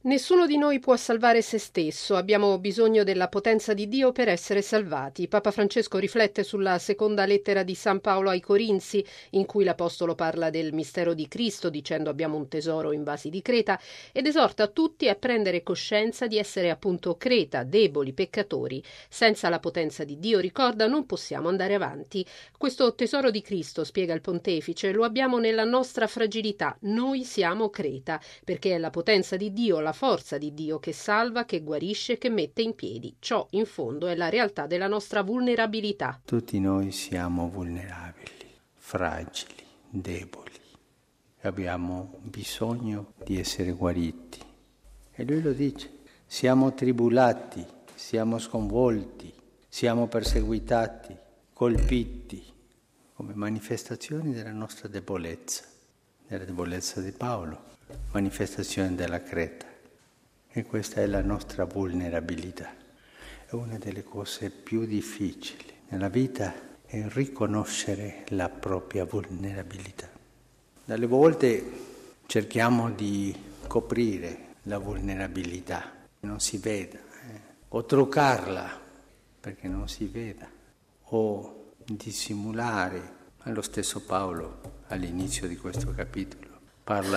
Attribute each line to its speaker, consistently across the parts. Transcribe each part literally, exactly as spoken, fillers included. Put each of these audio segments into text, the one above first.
Speaker 1: Nessuno di noi può salvare se stesso, abbiamo bisogno della potenza di Dio per essere salvati. Papa Francesco riflette sulla seconda lettera di San Paolo ai Corinzi, in cui l'Apostolo parla del mistero di Cristo, dicendo abbiamo un tesoro in vasi di creta, ed esorta tutti a prendere coscienza di essere appunto creta, deboli, peccatori. Senza la potenza di Dio, ricorda, non possiamo andare avanti. Questo tesoro di Cristo, spiega il pontefice, lo abbiamo nella nostra fragilità. Noi siamo creta, perché è la potenza di Dio, la forza di Dio che salva, che guarisce, che mette in piedi. Ciò, in fondo, è la realtà della nostra vulnerabilità.
Speaker 2: Tutti noi siamo vulnerabili, fragili, deboli. Abbiamo bisogno di essere guariti. E lui lo dice. Siamo tribulati, siamo sconvolti, siamo perseguitati, colpiti, come manifestazioni della nostra debolezza, della debolezza di Paolo, manifestazione della creta. E questa è la nostra vulnerabilità. È una delle cose più difficili nella vita, è riconoscere la propria vulnerabilità. Dalle volte cerchiamo di coprire la vulnerabilità, non si veda, eh? o truccarla perché non si veda, o dissimulare. Ma lo stesso Paolo all'inizio di questo capitolo parla,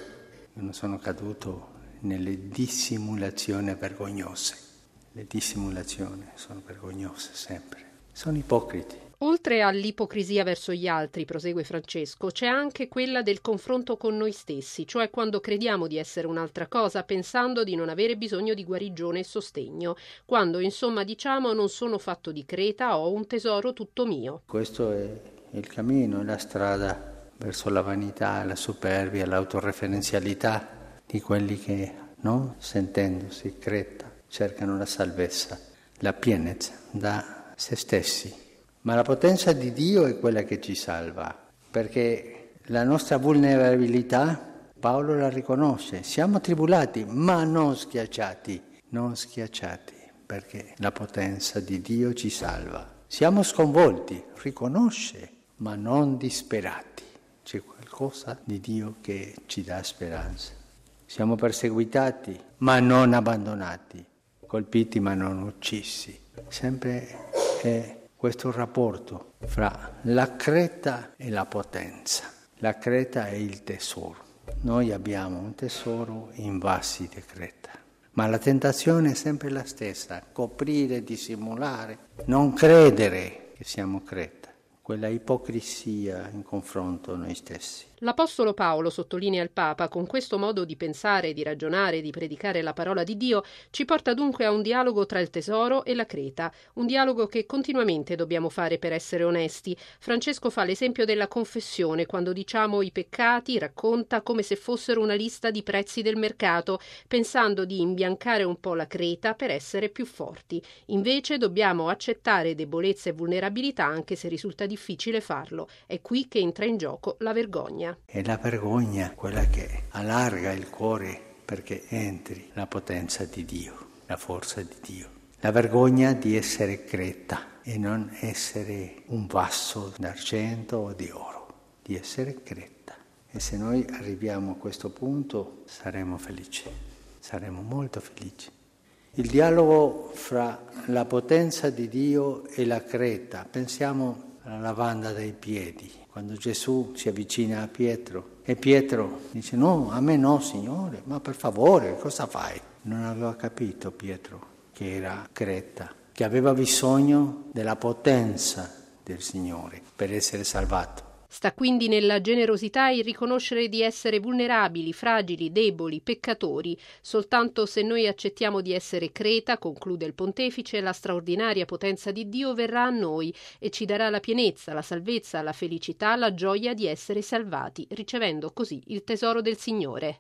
Speaker 2: io non sono caduto nelle dissimulazioni vergognose. Le dissimulazioni sono vergognose sempre, sono ipocriti.
Speaker 1: Oltre all'ipocrisia verso gli altri, prosegue Francesco, c'è anche quella del confronto con noi stessi, cioè quando crediamo di essere un'altra cosa pensando di non avere bisogno di guarigione e sostegno, quando insomma diciamo non sono fatto di creta, ho un tesoro tutto mio.
Speaker 2: Questo è il cammino, è la strada verso la vanità, la superbia, l'autoreferenzialità di quelli che, no, sentendosi creta, cercano la salvezza, la pienezza da se stessi. Ma la potenza di Dio è quella che ci salva, perché la nostra vulnerabilità, Paolo la riconosce, siamo tribulati, ma non schiacciati, non schiacciati, perché la potenza di Dio ci salva. Siamo sconvolti, riconosce, ma non disperati. C'è qualcosa di Dio che ci dà speranza. Siamo perseguitati, ma non abbandonati, colpiti, ma non uccisi. Sempre è questo rapporto fra la creta e la potenza. La creta è il tesoro. Noi abbiamo un tesoro in vasi di creta, ma la tentazione è sempre la stessa, coprire, dissimulare, non credere che siamo creta, quella ipocrisia in confronto a noi stessi.
Speaker 1: L'Apostolo Paolo, sottolinea il Papa, con questo modo di pensare, di ragionare, di predicare la parola di Dio, ci porta dunque a un dialogo tra il tesoro e la creta, un dialogo che continuamente dobbiamo fare per essere onesti. Francesco fa l'esempio della confessione, quando diciamo i peccati, racconta come se fossero una lista di prezzi del mercato, pensando di imbiancare un po' la creta per essere più forti. Invece dobbiamo accettare debolezza e vulnerabilità anche se risulta difficile farlo. È qui che entra in gioco la vergogna.
Speaker 2: È la vergogna quella che allarga il cuore perché entri la potenza di Dio, la forza di Dio. La vergogna di essere creta e non essere un vaso d'argento o di oro, di essere creta. E se noi arriviamo a questo punto saremo felici, saremo molto felici. Il dialogo fra la potenza di Dio e la creta, pensiamo alla lavanda dei piedi. Quando Gesù si avvicina a Pietro e Pietro dice no, a me no Signore, ma per favore cosa fai? Non aveva capito Pietro che era creta, che aveva bisogno della potenza del Signore per essere salvato.
Speaker 1: Sta quindi nella generosità il riconoscere di essere vulnerabili, fragili, deboli, peccatori. Soltanto se noi accettiamo di essere creta, conclude il pontefice, la straordinaria potenza di Dio verrà a noi e ci darà la pienezza, la salvezza, la felicità, la gioia di essere salvati, ricevendo così il tesoro del Signore.